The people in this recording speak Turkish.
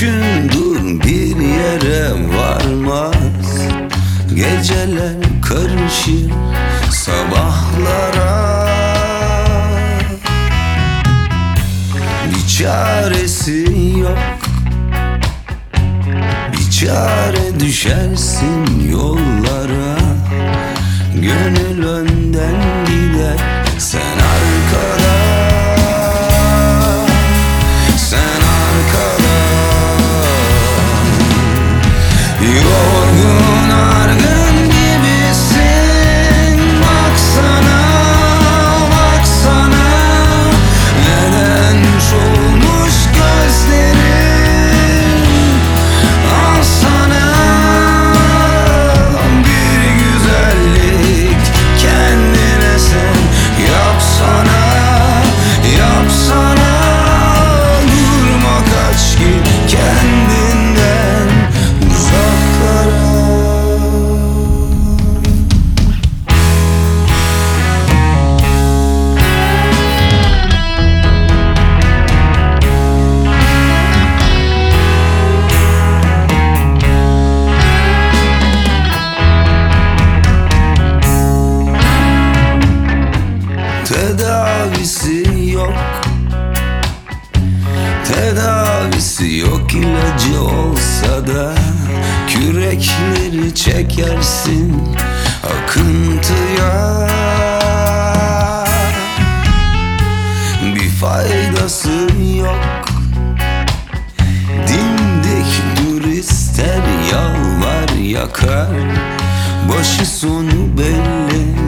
düşündüğün bir yere varmaz. Geceler karışır sabahlara, bir çaresi yok. Bir çare düşersin yollara. Gönül önden gider, sen arkada. Sen arkada. Yorgun argın gibisin. Baksana, baksana. Neden solmuş gözlerin? Al sana bir güzellik, kendine sen yapsana, yapsana. Durma, kaç git kendinden uzaklara. Tedavisi yok, tedavisi yok. İlacı olsa da kürekleri çekersin akıntıya. Bir faydası yok. Dimdik dur ister, yalvar yakar. Başı sonu belli,